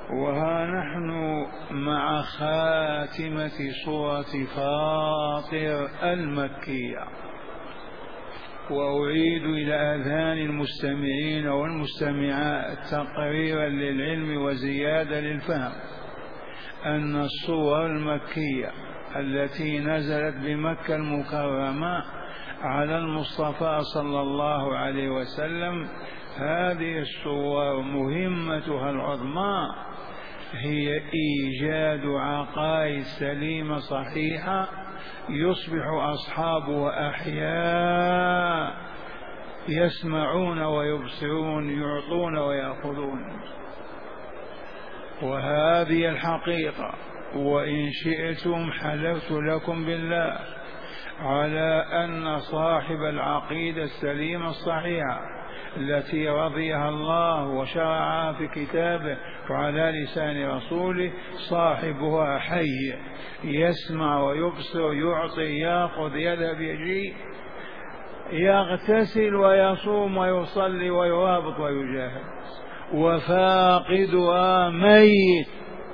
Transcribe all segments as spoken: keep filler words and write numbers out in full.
وها نحن مع خاتمة سورة فاطر المكية، وأعيد إلى آذان المستمعين والمستمعات تقريرا للعلم وزيادة للفهم أن السور المكية التي نزلت بمكة المكرمة على المصطفى صلى الله عليه وسلم، هذه السور مهمتها العظمى هي إيجاد عقائد سليمة صحيحة يصبح أصحابها أحياء يسمعون ويبصرون، يعطون ويأخذون. وهذه الحقيقة، وإن شئتم حلفت لكم بالله على أن صاحب العقيدة السليمة الصحيحة التي رضيها الله وشرعها في كتابه وعلى لسان رسوله صاحبها حي يسمع ويبصر، يعطي، يأخذ، يذهب، يجي، يغتسل ويصوم ويصلي ويرابط ويجاهد. وفاقدها ميت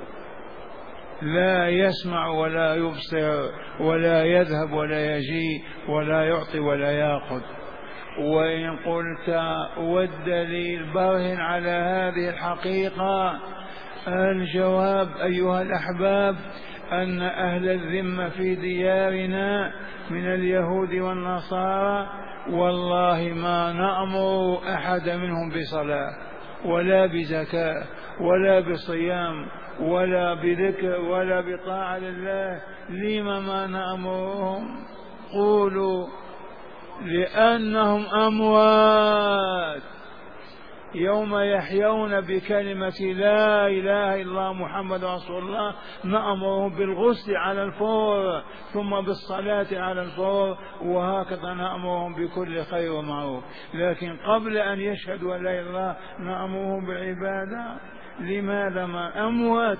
لا يسمع ولا يبصر ولا يذهب ولا يجي ولا يعطي ولا يأخذ. وإن قلت والدليل برهن على هذه الحقيقة، الجواب أيها الأحباب أن أهل الذمة في ديارنا من اليهود والنصارى والله ما نأمر أحد منهم بصلاة ولا بزكاة ولا بصيام ولا بذكر ولا بطاعة لله. لما ما نأمرهم؟ قولوا لأنهم أموات يوم يحيون بكلمة لا إله إلا الله محمد رسول الله نأمرهم بالغسل على الفور ثم بالصلاة على الفور، وهكذا نأمرهم بكل خير ومعروف. لكن قبل أن يشهدوا أن لا إله إلا الله نأمرهم بالعبادة. لماذا؟ ما أموات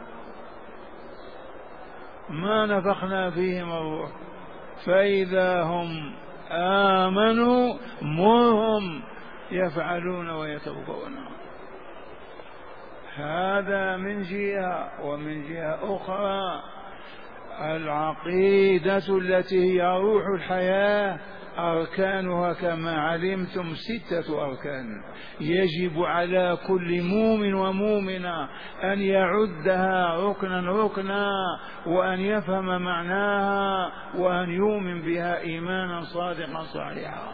ما نفخنا فيهم الروح، فإذا هم آمنوا مرهم يفعلون ويتوبون. هذا من جهة. ومن جهة أخرى العقيدة التي هي روح الحياة أركانها كما علمتم ستة أركان، يجب على كل مؤمن ومؤمنة أن يعدها ركنا ركنا وأن يفهم معناها وأن يؤمن بها إيمانا صادقا صحيحا.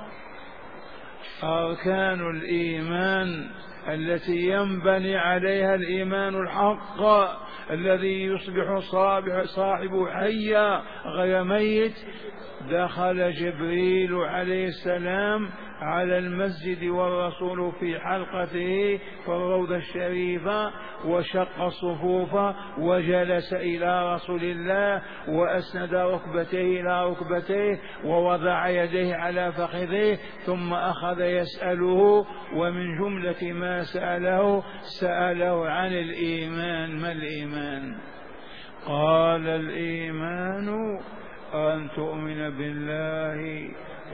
أركان الإيمان التي ينبني عليها الإيمان الحق الذي يصبح صاحبه حيا غير ميت. دخل جبريل عليه السلام على المسجد والرسول في حلقته في الروضة الشريفة وشق الصفوف وجلس إلى رسول الله وأسند ركبتيه إلى ركبتيه ووضع يديه على فخذيه ثم أخذ يسأله. ومن جملة ما سأله سأله عن الإيمان. ما الإيمان؟ قال الإيمان أن تؤمن بالله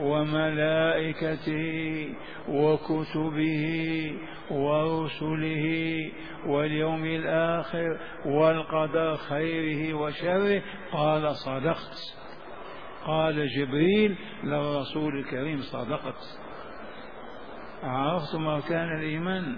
وملائكته وكتبه ورسله واليوم الآخر والقدر خيره وشره. قال صدقت. قال جبريل للرسول الكريم صدقت. عرفتم أركان الإيمان؟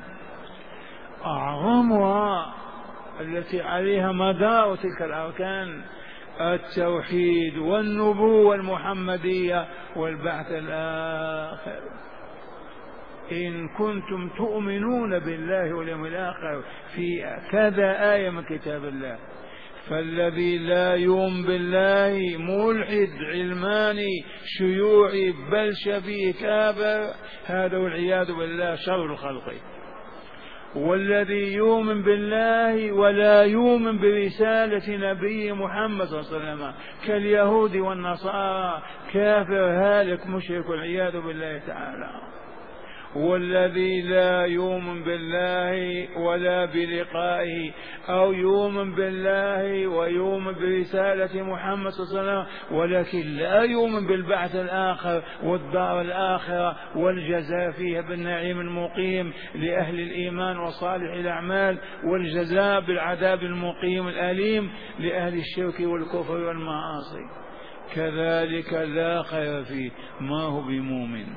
أعظمها التي عليها مدار تلك الأركان التوحيد والنبوة المحمدية والبعث الآخر. إن كنتم تؤمنون بالله واليوم الآخر في كذا آية من كتاب الله. فالذي لا يؤمن بالله ملحد علماني شيوعي بل شبيه كافر، هذا والعياذ بالله شر الخلق. والذي يؤمن بالله ولا يؤمن برسالة نبي محمد صلى الله عليه وسلم كاليهود والنصارى كافر هالك مشرك والعياذ بالله تعالى. والذي لا يؤمن بالله ولا بلقائه، أو يؤمن بالله ويؤمن برسالة محمد صلى الله عليه وسلم ولكن لا يؤمن بالبعث الآخر والدار الآخرة والجزاء فيها بالنعيم المقيم لأهل الإيمان وصالح الأعمال، والجزاء بالعذاب المقيم الأليم لأهل الشرك والكفر والمعاصي، كذلك لا خير فيه، ما هو بمؤمن.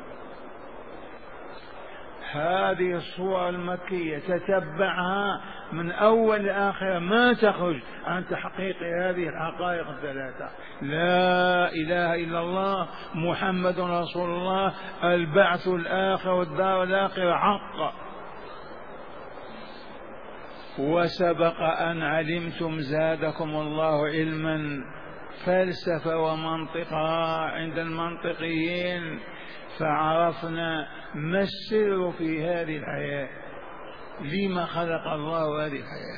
هذه الصورة المكية تتبعها من أول لآخر ما تخرج عن تحقيق هذه الحقائق الثلاثة: لا إله إلا الله، محمد رسول الله، البعث الآخر والدار الآخرة حق. وسبق أن علمتم زادكم الله علما، فلسفة ومنطقة عند المنطقيين، فعرفنا ما السر في هذه الحياة، لما خلق الله هذه الحياة،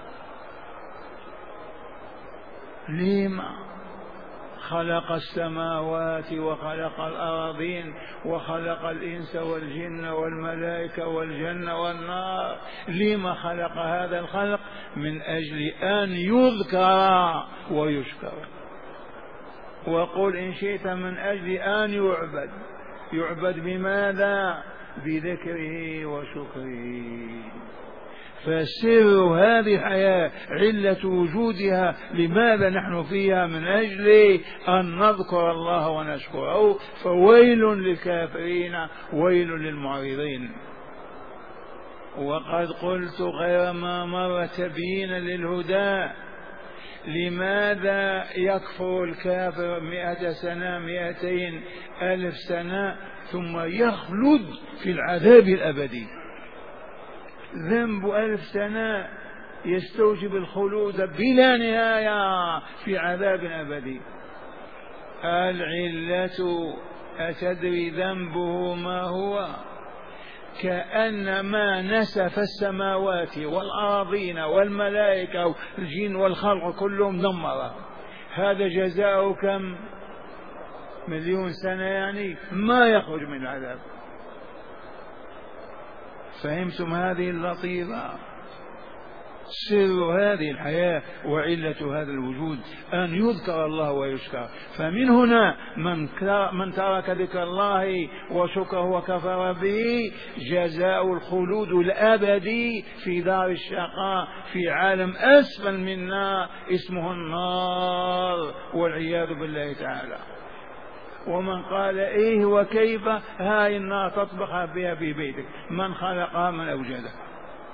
لما خلق السماوات وخلق الأراضين وخلق الإنس والجن والملائكة والجنة والنار، لما خلق هذا الخلق؟ من أجل أن يذكر ويشكر. وقل إن شئت من أجل أن يعبد. يعبد بماذا؟ بذكره وشكره. فسر هذه الحياة، علة وجودها، لماذا نحن فيها؟ من أجل أن نذكر الله ونشكره. فويل للكافرين ويل للمعرضين. وقد قلت غير ما مر تبيينا للهدى. لماذا يكفر الكافر مئة سنة مئتين ألف سنة ثم يخلد في العذاب الأبدي؟ ذنب ألف سنة يستوجب الخلود بلا نهاية في عذاب أبدي. العلة أتدري ذنبه ما هو؟ كأنما نسف السماوات والأراضين والملائكة والجن والخلق كلهم دمر. هذا جزاء كم؟ مليون سنة، يعني ما يخرج من العذاب. فهمتم هذه اللطيفة؟ سر هذه الحياة وعلة هذا الوجود أن يذكر الله ويشكر. فمن هنا من ترك ذكر الله وشكره وكفر به جزاء الخلود الأبدي في دار الشقاء في عالم أسفل منا اسمه النار والعياذ بالله تعالى. ومن قال إيه وكيف، هاي النار تطبخ بها في بيتك، من خلقها؟ من أوجدها.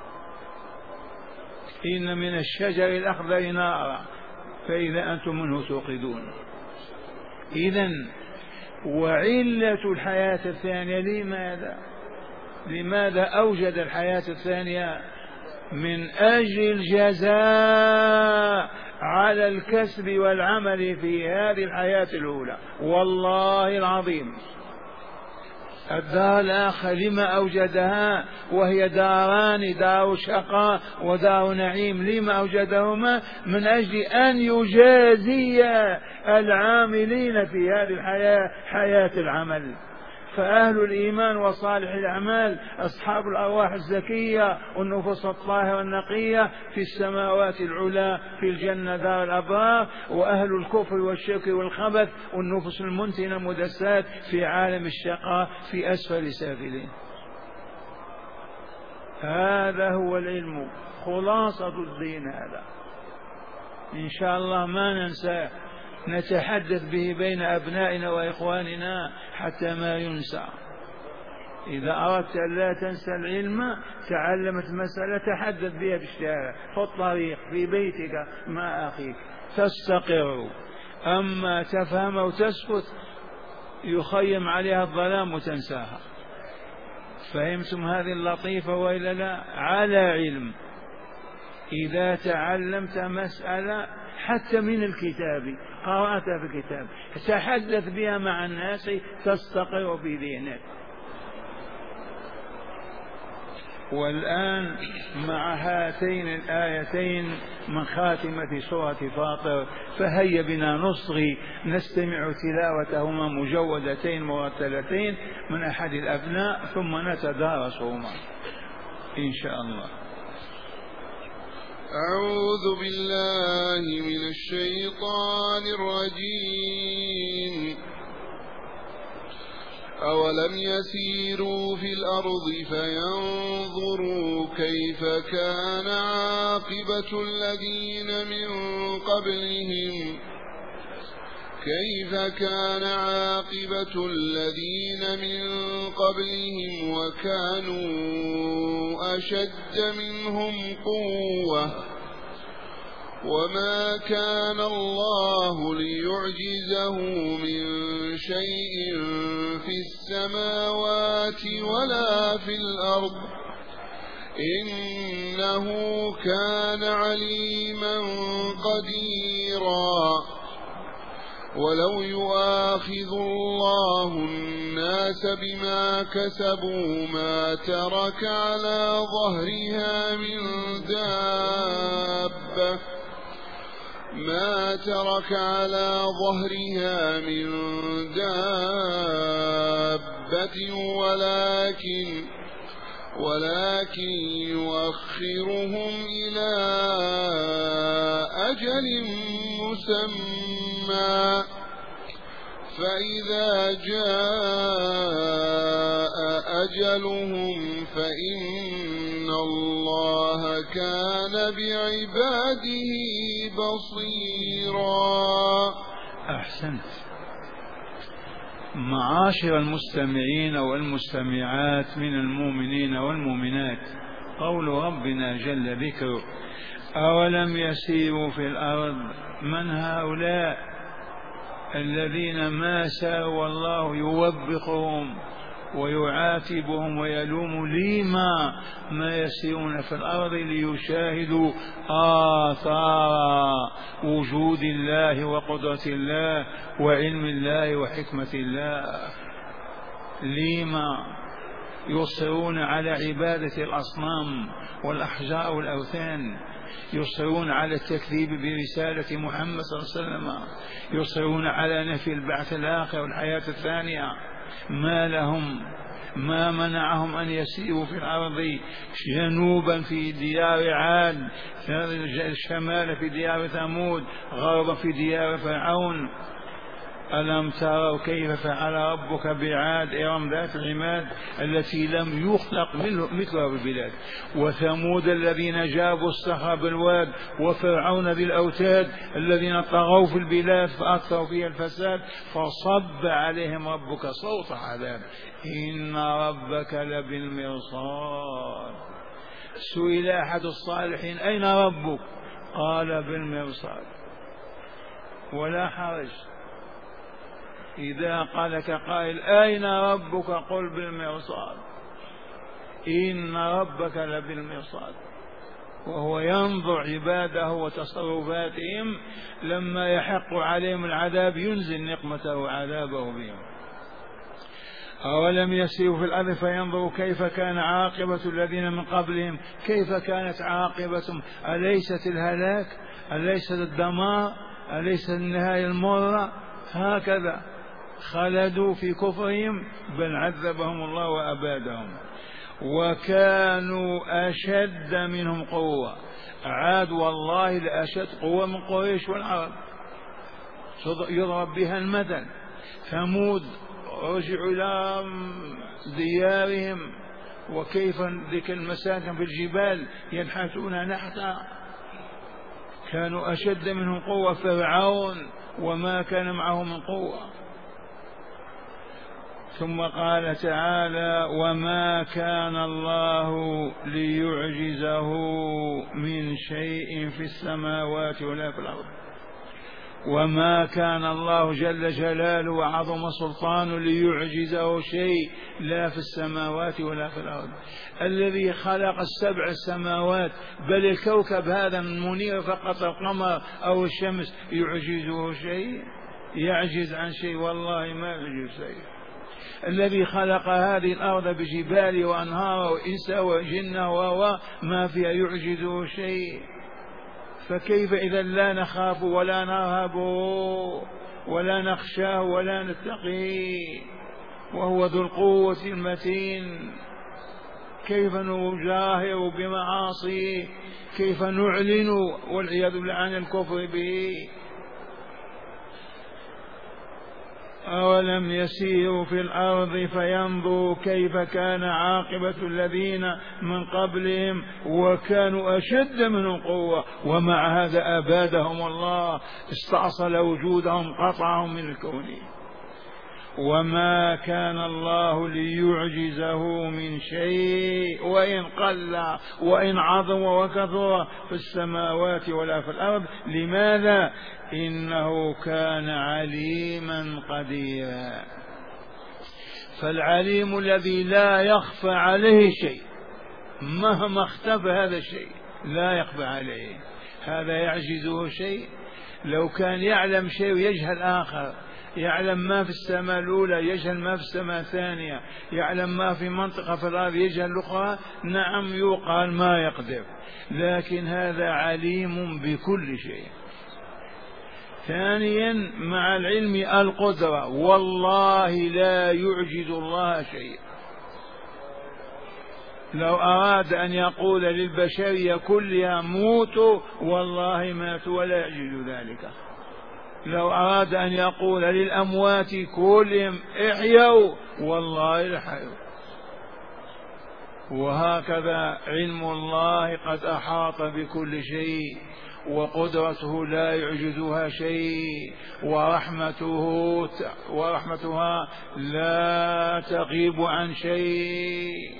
إن من الشجر الأخضر نارا فإذا أنتم منه توقدون. إذن وعلة الحياة الثانية لماذا؟ لماذا أوجد الحياة الثانية؟ من أجل الجزاء على الكسب والعمل في هذه الحياة الأولى. والله العظيم الدار الآخرة لما أوجدها وهي داران، دار شقاء ودار نعيم، لما أوجدهما؟ من أجل أن يجازي العاملين في هذه الحياة حياة العمل. فأهل الإيمان وصالح الأعمال أصحاب الأرواح الزكية والنفوس الطاهرة النقية في السماوات العلى في الجنة دار الأبرار، وأهل الكفر والشرك والخبث والنفوس المنتنة المدسات في عالم الشقاء في أسفل سافلين. هذا هو العلم، خلاصة الدين هذا. إن شاء الله ما ننساه، نتحدث به بين أبنائنا وإخواننا حتى ما ينسى. إذا أردت أن لا تنسى العلم تعلمت مسألة تحدث بها في الشارع، في الطريق، في بيتك مع أخيك، تستقر. أما تفهم وتسكت يخيم عليها الظلام وتنساها. فهمتم هذه اللطيفة وإلا لا؟ على علم. إذا تعلمت مسألة حتى من الكتاب، قرأتها في الكتاب، تحدث بها مع الناس تستقر في ذهنك. والآن مع هاتين الآيتين من خاتمة سورة فاطر، فهيا بنا نصغي نستمع تلاوتهما مجودتين مرتلتين من أحد الأبناء ثم نتدارسهما إن شاء الله. أعوذ بالله من الشيطان الرجيم. أولم يسيروا في الأرض فينظروا كيف كان عاقبة الذين من قبلهم كيف كان عاقبة الذين من قبلهم وكانوا أشد منهم قوة وما كان الله ليعجزه من شيء في السماوات ولا في الأرض إنه كان عليما قديرا. ولو يؤاخذ الله الناس بما كسبوا ما ترك على ظهرها من دابة ما ترك على ظهرها من دابة ولكن ولكن يؤخرهم إلى أجل مسمى فإذا جاء أجلهم فإن الله كان بعباده بصيرا. أحسنت. معاشر المستمعين والمستمعات من المؤمنين والمؤمنات، قول ربنا جل ذكره: أولم يسيروا في الأرض. من هؤلاء الذين ما ساءوا والله يوبخهم ويعاتبهم ويلوم لما ما يسيرون في الأرض ليشاهدوا آثار وجود الله وقدرة الله وعلم الله وحكمة الله. لما يصرون على عبادة الأصنام والأحجار والأوثان، يصرون على التكذيب برسالة محمد صلى الله عليه وسلم، يصرون على نفي البعث الآخر والحياة الثانية. ما لهم ما منعهم أن يسيروا في الأرض جنوبا في ديار عاد، شمالا في ديار ثمود، غربا في ديار فرعون. ألم تروا كيف فعل ربك بعاد إرم ذات العماد التي لم يخلق مثلها بالبلاد، وثمود الذين جابوا الصخر بالواد، وفرعون ذي الأوتاد الذين طغوا في البلاد فأكثروا فيها الفساد، فصب عليهم ربك صوت عذاب إن ربك لبالمرصاد. سئل أحد الصالحين: أين ربك؟ قال: بالمرصاد. ولا حرج، إذا قالك قائل أين ربك قل بالمرصاد، إن ربك لبالمرصاد، وهو ينظر عباده وتصرفاتهم لما يحق عليهم العذاب ينزل نقمته وعذابه بهم. أولم يسيروا في الأرض فينظروا كيف كان عاقبة الذين من قبلهم. كيف كانت عاقبتهم؟ أليست الهلاك؟ أليست الدمار؟ أليست النهاية المرة؟ هكذا خلدوا في كفرهم، بل عذبهم الله وأبادهم. وكانوا أشد منهم قوة. عاد والله لأشد قوة من قريش والعرب، يضرب بها المثل. ثمود رجعوا إلى ديارهم، وكيف ذيك المساكن في الجبال ينحتون نحتا، كانوا أشد منهم قوة. فرعون وما كان معه من قوة. ثم قال تعالى: وما كان الله ليعجزه من شيء في السماوات ولا في الأرض. وما كان الله جل جلاله وعظم سلطانه ليعجزه شيء لا في السماوات ولا في الأرض. الذي خلق السبع السماوات بل الكوكب هذا المنير فقط القمر أو الشمس يعجزه شيء؟ يعجز عن شيء؟ والله ما يعجز شيء. الذي خلق هذه الأرض بجبال وأنهار وإنس وجن وما فيها يعجزه شيء، فكيف إذا لا نخاف ولا نرهب ولا نخشاه ولا نتقيه وهو ذو القوة المتين؟ كيف نجاهر بمعاصيه؟ كيف نعلن والعياذ بالله عن الكفر به؟ أولم يسيروا في الأرض فينظروا كيف كان عاقبة الذين من قبلهم وكانوا أشد منهم قوة ومع هذا أبادهم الله، استأصل وجودهم، قطعهم من الكون. وما كان الله ليعجزه من شيء وإن قل وإن عظم وكثر في السماوات ولا في الأرض. لماذا؟ إنه كان عليما قديرا. فالعليم الذي لا يخفى عليه شيء مهما اختفى هذا الشيء لا يخفى عليه، هذا يعجزه شيء؟ لو كان يعلم شيء ويجهل آخر، يعلم ما في السماء الأولى يجهل ما في السماء الثانية، يعلم ما في منطقة في الأرض يجهل الأخرى، نعم يقال ما يقدر، لكن هذا عليم بكل شيء. ثانيا مع العلم القدرة، والله لا يعجز الله شيء. لو أراد أن يقول للبشرية كلها موتوا والله ماتوا ولا يعجز ذلك. لو أراد أن يقول للأموات كلهم احيوا والله لحيوا. وهكذا علم الله قد أحاط بكل شيء، وقدرته لا يعجزها شيء، ورحمته ورحمتها لا تغيب عن شيء.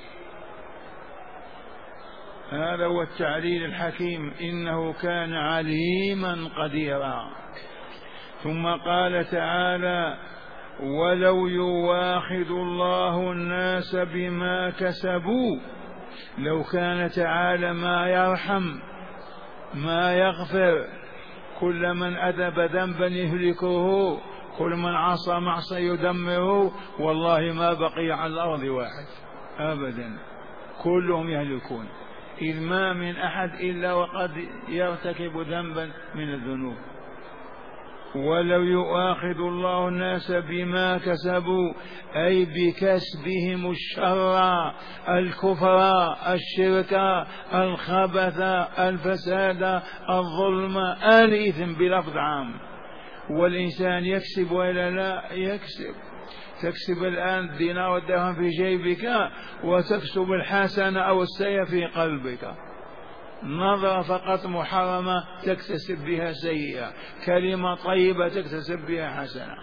هذا هو التعليل الحكيم، إنه كان عليما قديرا. ثم قال تعالى: ولو يواخذ الله الناس بما كسبوا. لو كان تعالى ما يرحم ما يغفر كل من أذنب ذنبا يهلكه، كل من عصى معصى يدمره، والله ما بقي على الأرض واحد أبدا، كلهم يهلكون، إذ ما من أحد إلا وقد يرتكب ذنبا من الذنوب. ولو يؤاخذ الله الناس بما كسبوا أي بكسبهم الشر، الكفر، الشرك، الخبث، الفساد، الظلم، الإثم بلفظ عام. والإنسان يكسب ولا لا يكسب؟ تكسب الآن الدينار والدرهم في جيبك، وتكسب الحسنة أو السيئة في قلبك. نظرة فقط محرمة تكتسب بها سيئة، كلمة طيبة تكتسب بها حسنة.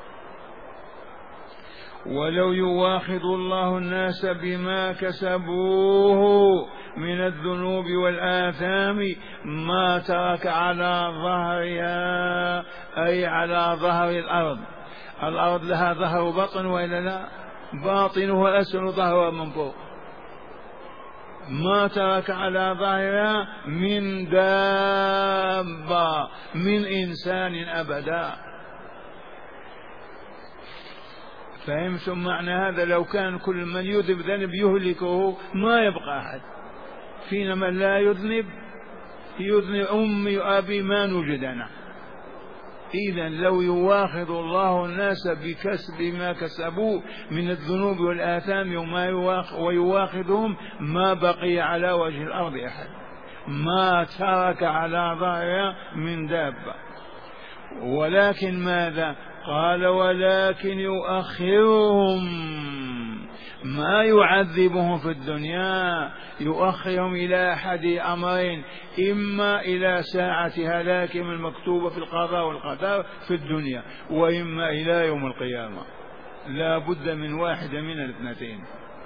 ولو يواخذ الله الناس بما كسبوه من الذنوب والآثام ما ترك على ظهرها، أي على ظهر الأرض. الأرض لها ظهر وبطن وإلا لا؟ باطنها أسفل ظهرها من فوق. ما ترك على ظهرها من دابة من إنسان أبدا. فهمتم معنى هذا؟ لو كان كل من يذنب ذنب يهلكه ما يبقى أحد فينا من لا يذنب. يذنب أمي وأبي ما نوجدنا. إذا لو يواخذ الله الناس بكسب ما كسبوا من الذنوب والآثام ويواخذهم ما بقي على وجه الأرض أحد، ما ترك على ظهرها من دابة. ولكن ماذا قال؟ ولكن يؤخرهم، ما يعذبهم في الدنيا، يؤخرهم إلى أحد أمرين: إما إلى ساعة هلاكهم المكتوبة في القضاء والقدر في الدنيا، وإما إلى يوم القيامة. لا بد من واحدة من الاثنتين.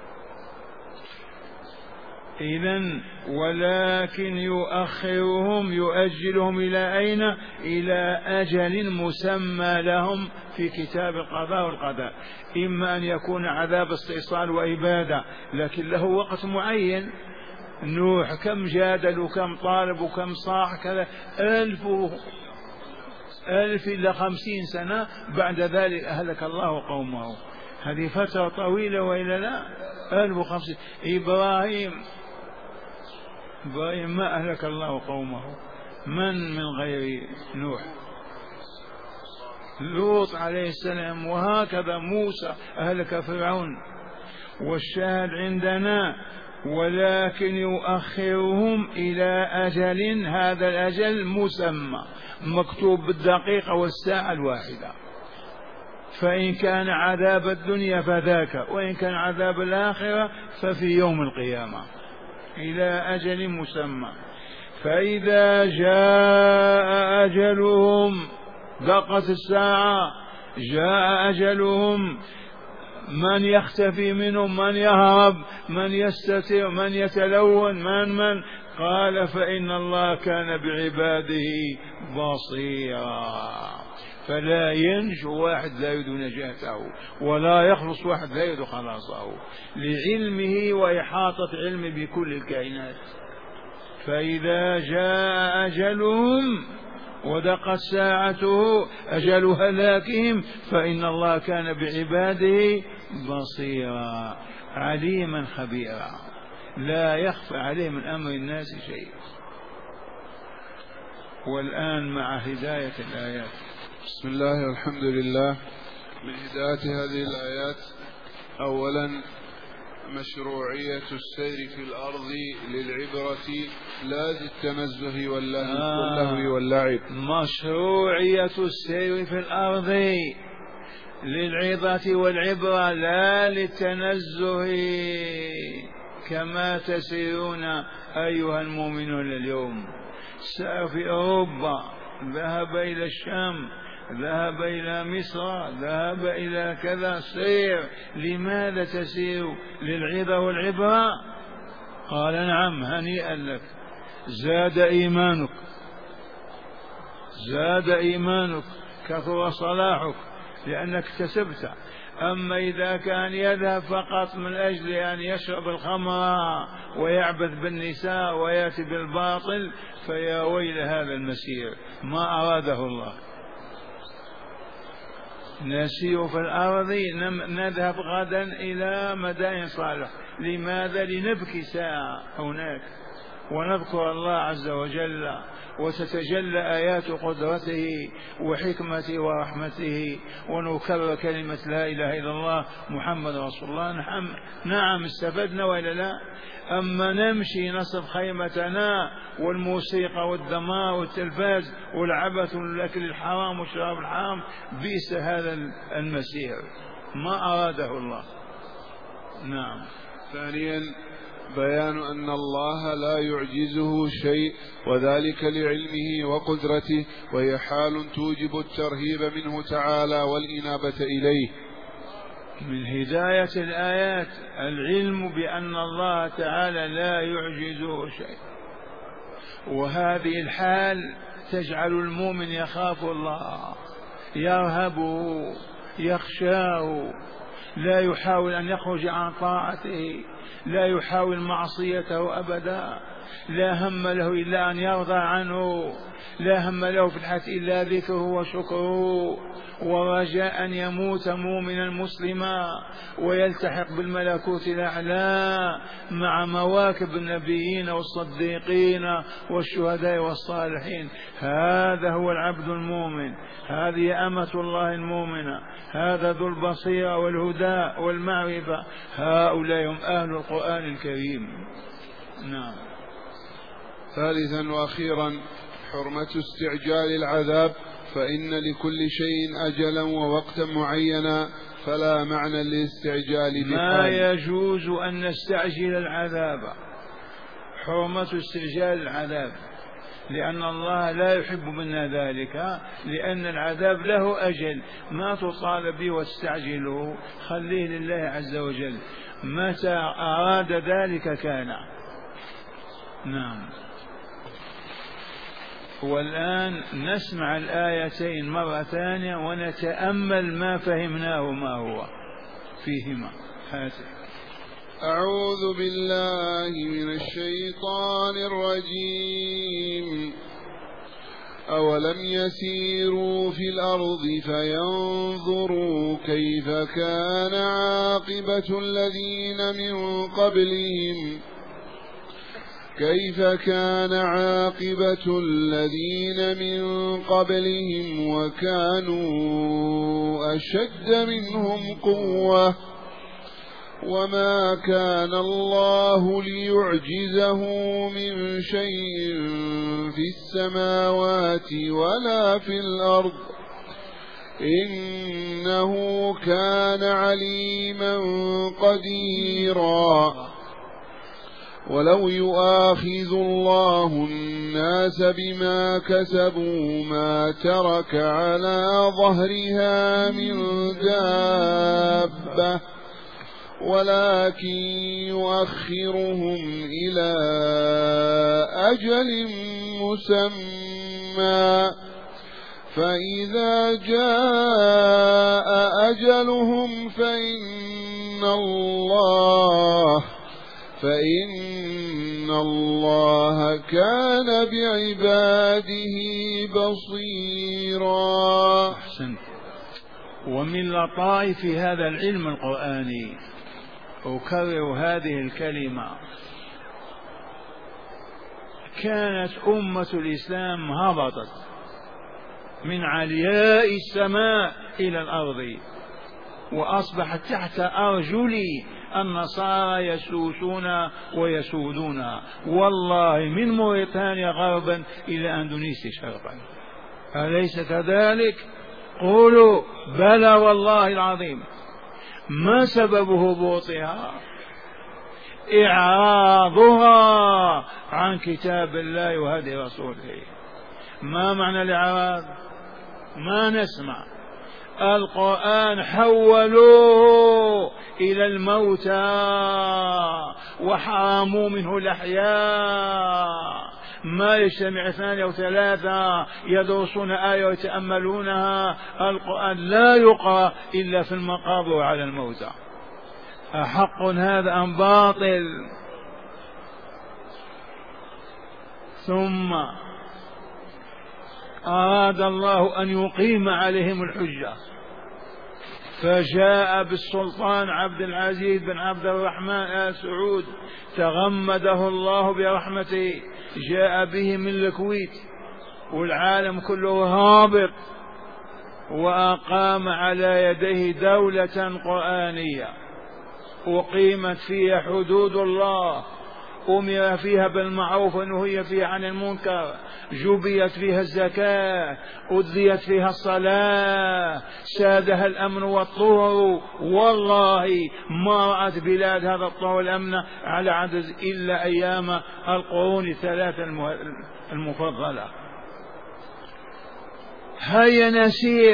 إذن ولكن يؤخرهم، يؤجلهم إلى أين؟ إلى أجل مسمى لهم في كتاب القضاء والقدر. إما أن يكون عذاب استئصال وإبادة، لكن له وقت معين. نوح كم جادل وكم طالب وكم صاح كذا، ألف ألف إلى خمسين سنة، بعد ذلك أهلك الله قومه. هذه فترة طويلة وإلا لا؟ ألف وخمسين. إبراهيم إبراهيم ما أهلك الله قومه، من من غير نوح؟ لوط عليه السلام، وهكذا موسى أهلك فرعون. والشاهد عندنا ولكن يؤخرهم إلى أجل، هذا الأجل مسمى مكتوب بالدقيقة والساعة الواحدة، فإن كان عذاب الدنيا فذاك، وإن كان عذاب الآخرة ففي يوم القيامة، إلى أجل مسمى. فإذا جاء أجلهم، دقت الساعة، جاء أجلهم، من يختفي منهم، من يهرب، من يستتر، من يتلون، من من قال فإن الله كان بعباده بصيرا. فلا ينجو واحد لا يريد نجاته، ولا يخلص واحد لا يريد خلاصه، لعلمه وإحاطة علمه بكل الكائنات. فإذا جاء أجلهم ودقت ساعته، أجل هلاكهم، فإن الله كان بعباده بصيرا عليما خبيرا، لا يخفى عليه من أمر الناس شيء. والآن مع هداية الآيات. بسم الله والحمد لله. من هداية هذه الآيات أولا مشروعية السير في الأرض للعبرة لا للتنزه واللهو واللعب. مشروعية السير في الأرض للعظة والعبرة لا للتنزه كما تسيرون أيها المؤمنون اليوم. سار في أوروبا، ذهب إلى الشام، ذهب إلى مصر، ذهب إلى كذا، سير. لماذا تسير؟ للعظة والعبرة. قال نعم، هنيئا لك، زاد إيمانك، زاد إيمانك، كثر صلاحك لأنك اكتسبت. أما إذا كان يذهب فقط من أجل أن يشرب الخمر ويعبث بالنساء ويأتي بالباطل، فيا ويل هذا المسير، ما أراده الله. نسير في الأرض، نذهب غدا إلى مدائن صالح. لماذا؟ لنبكي ساعة هناك ونذكر الله عز وجل، وتتجلى آيات قدرته وحكمته ورحمته، ونكرر كلمة لا إله إلا الله محمد رسول الله. نعم, نعم استفدنا وإلا لا؟ أما نمشي نصب خيمتنا والموسيقى والدمار والتلفاز والعبث والأكل الحرام والشراب الحرام، بئس هذا المسير، ما أراده الله. نعم. ثانيا بيان أن الله لا يعجزه شيء، وذلك لعلمه وقدرته، وهي حال توجب الترهيب منه تعالى والإنابة إليه. من هداية الآيات العلم بأن الله تعالى لا يعجزه شيء، وهذه الحال تجعل المؤمن يخاف الله، يرهبه، يخشاه، لا يحاول أن يخرج عن طاعته، لا يحاول معصيته أبدا، لا هم له إلا أن يرضى عنه، لا هم له في الحياة إلا ذكره وشكره، ورجاء أن يموت مؤمنا مسلما ويلتحق بالملكوت الأعلى مع مواكب النبيين والصديقين والشهداء والصالحين. هذا هو العبد المؤمن، هذه أمة الله المؤمنة، هذا ذو البصيرة والهدى والمعرفة، هؤلاء هم أهل القرآن الكريم. نعم. ثالثا وأخيرا حرمة استعجال العذاب، فإن لكل شيء أجلا ووقتا معينا، فلا معنى للاستعجال بحال. ما يجوز أن نستعجل العذاب، حرمة استعجال العذاب، لأن الله لا يحب منا ذلك، لأن العذاب له أجل، ما تطالب به واستعجله، خليه لله عز وجل، متى أراد ذلك كان. نعم. والآن نسمع الآيتين مرة ثانية ونتأمل ما فهمناه ما هو فيهما. هاتف. أعوذ بالله من الشيطان الرجيم. أولم يسيروا في الأرض فينظروا كيف كان عاقبة الذين من قبلهم كيف كان عاقبة الذين من قبلهم وكانوا أشد منهم قوة وما كان الله ليعجزه من شيء في السماوات ولا في الأرض إنه كان عليما قديرا ولو يؤاخذ الله الناس بما كسبوا ما ترك على ظهرها من دابة ولكن يؤخرهم إلى أجل مسمى فإذا جاء أجلهم فإن الله فإن الله كان بعباده بصيرا. أحسنت. ومن لطائف هذا العلم القرآني أكرر هذه الكلمة، كانت أمة الإسلام هبطت من علياء السماء إلى الأرض وأصبحت تحت أرجل النصارى يسوسون ويسودون، والله من موريتانيا غربا إلى أندونيسيا شرقا. أليس كذلك؟ قولوا بلى والله العظيم. ما سبب هبوطها؟ إعراضها عن كتاب الله وهدي رسوله. ما معنى الإعراض؟ ما نسمع القرآن حولوه إلى الموتى وحرموا منه الأحياء، ما يجتمع اثنان أو ثلاثة يدرسون آية ويتأملونها. القرآن لا يقرأ إلا في المقابر وعلى الموتى. أحق هذا أم باطل؟ ثم أراد الله أن يقيم عليهم الحجة فجاء بالسلطان عبد العزيز بن عبد الرحمن آل سعود تغمده الله برحمته، جاء به من الكويت والعالم كله هابط، وأقام على يديه دولة قرآنية أقيمت فيها حدود الله، أمر فيها بالمعروف ونهي فيها عن المنكر، جبيت فيها الزكاة، أديت فيها الصلاة، سادها الأمن والطهر. والله ما رأت بلاد هذا الطهر والأمن على عدد إلا أيام القرون الثلاثة المفضلة. هيا نسير.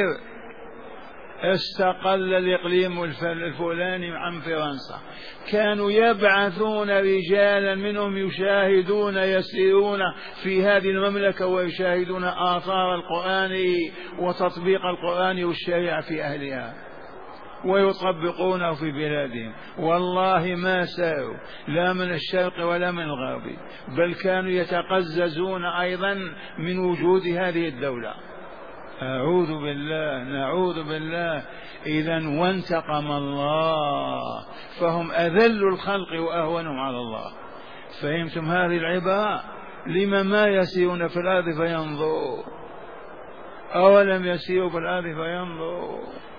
استقل الإقليم الفلاني عن فرنسا، كانوا يبعثون رجالا منهم يشاهدون يسيرون في هذه المملكة ويشاهدون آثار القرآن وتطبيق القرآن والشريعة في أهلها ويطبقونه في بلادهم. والله ما ساروا لا من الشرق ولا من الغرب، بل كانوا يتقززون أيضا من وجود هذه الدولة. أعوذ بالله، نعوذ بالله. إذن وانتقم الله، فهم أذل الخلق وأهونهم على الله. فهمتم هذه العبارة؟ لما ما يسيرون في الأرض فينظروا؟ أولم يسيروا في الأرض فينظروا؟